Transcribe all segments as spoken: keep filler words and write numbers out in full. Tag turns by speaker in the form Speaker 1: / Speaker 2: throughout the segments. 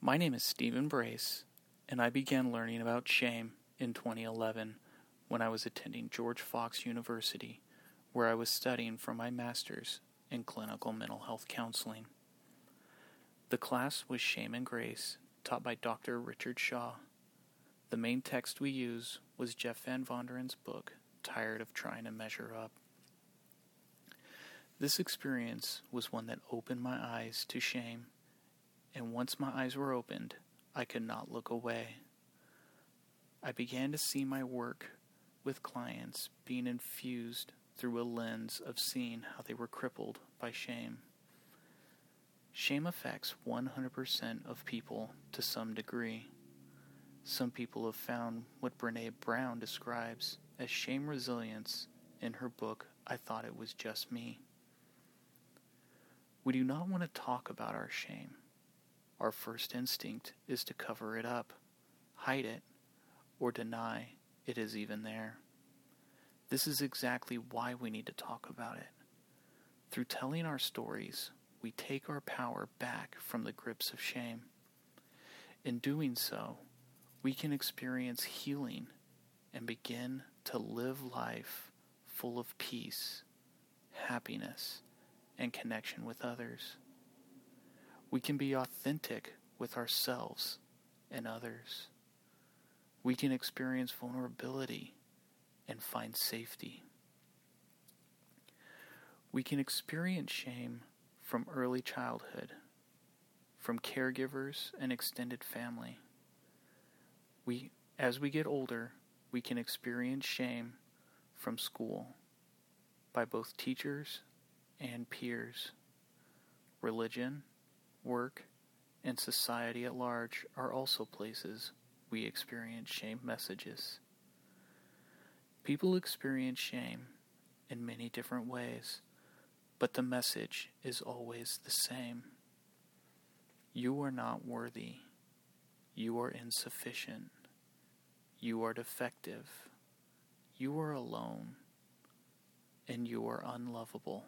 Speaker 1: My name is Stephen Brace, and I began learning about shame in twenty eleven when I was attending George Fox University, where I was studying for my master's in clinical mental health counseling. The class was Shame and Grace, taught by Doctor Richard Shaw. The main text we used was Jeff Van Vonderen's book, Tired of Trying to Measure Up. This experience was one that opened my eyes to shame, and once my eyes were opened, I could not look away. I began to see my work with clients being infused through a lens of seeing how they were crippled by shame. Shame affects one hundred percent of people to some degree. Some people have found what Brené Brown describes as shame resilience in her book, I Thought It Was Just Me. We do not want to talk about our shame. Our first instinct is to cover it up, hide it, or deny it is even there. This is exactly why we need to talk about it. Through telling our stories, we take our power back from the grips of shame. In doing so, we can experience healing and begin to live life full of peace, happiness, and connection with others. We can be authentic with ourselves and others. We can experience vulnerability and find safety. We can experience shame from early childhood, from caregivers and extended family. We, as we get older, we can experience shame from school, by both teachers and peers. Religion, work, and society at large are also places we experience shame messages. People experience shame in many different ways, but the message is always the same. You are not worthy. You are insufficient. You are defective. You are alone. And you are unlovable.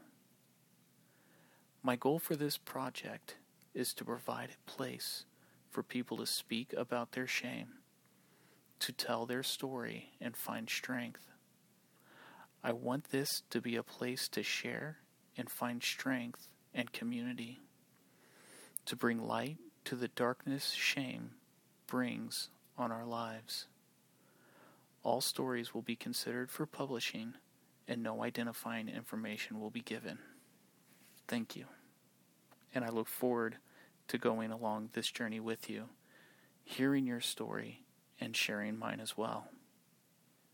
Speaker 1: My goal for this project is to provide a place for people to speak about their shame, to tell their story and find strength. I want this to be a place to share and find strength and community, to bring light to the darkness shame brings on our lives. All stories will be considered for publishing, and no identifying information will be given. Thank you. And I look forward to going along this journey with you, hearing your story, and sharing mine as well.